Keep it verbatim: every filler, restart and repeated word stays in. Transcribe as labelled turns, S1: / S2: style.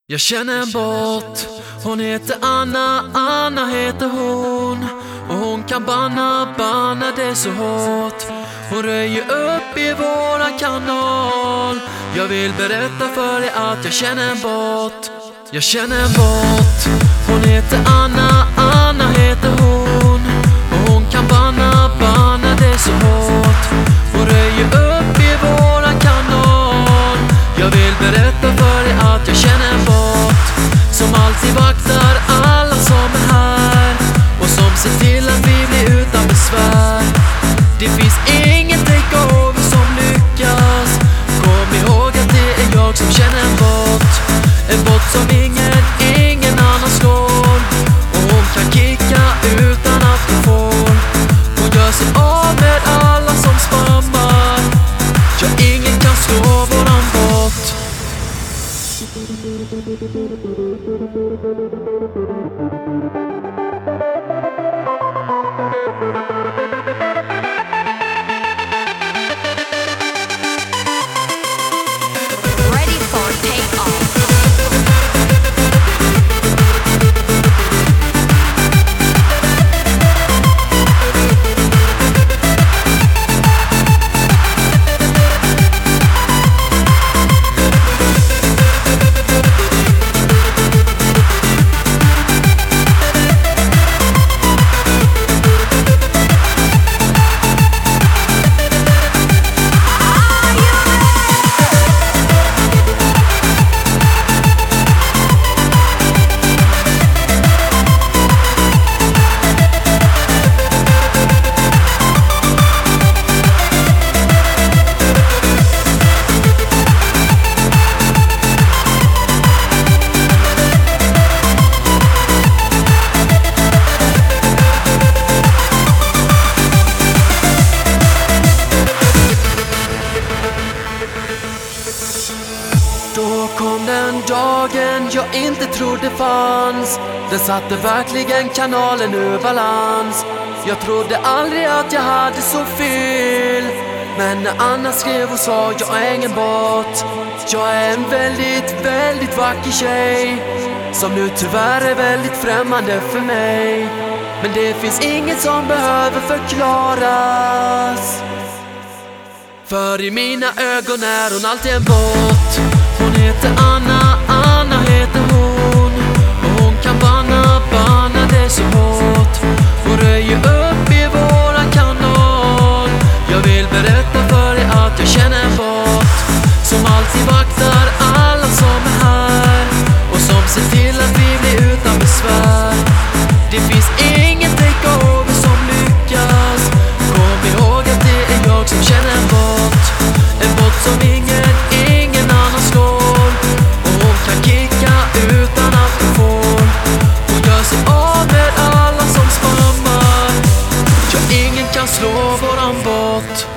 S1: Jag känner en bot, hon heter Anna, Anna heter hon. Och hon kan banna, banna det så hårt. Hon röjer upp i våran kanal. Jag vill berätta för dig att jag känner en bot. Jag känner en bot, hon heter Anna, Anna heter hon. Och hon kan banna, banna det så hårt. Hon röjer upp i våran kanal. Jag vill berätta för dig att jag känner en bot som alltid vaktar alla som är här och som ser till att vi blir utan besvär. Det finns ingen takeover som lyckas. Kom ihåg att det är jag som känner en bot. En bot som ingen, ingen annan slår. Och hon kan kicka utan att hon får. Hon gör sig av med alla som spammar. Ja, ingen kan slå våran bot.
S2: Ready for takeoff.
S1: Då kom den dagen jag inte trodde fanns. Den satte verkligen kanalen ur balans. Jag trodde aldrig att jag hade så fel. Men när Anna skrev och sa jag är ingen bot. Jag är en väldigt, väldigt vacker tjej som nu tyvärr är väldigt främmande för mig. Men det finns inget som behöver förklaras. För i mina ögon är hon alltid en bot. Hon heter Anna, Anna heter hon. Och hon kan banna, banna det så hårt. Hon röjer upp i våran kanal. Jag vill berätta för dig att jag känner en bot som alltid vaktar alla som är här och som ser till att vi blir utan besvär. Det finns ingen takeover som lyckas. Kom ihåg att det är jag som känner en bot. En bot som ingen, ingen annan slår. Och hon kan kicka utan att hon får. Hon gör sig av med alla som spammar. Ja, ingen kan slå våran bot.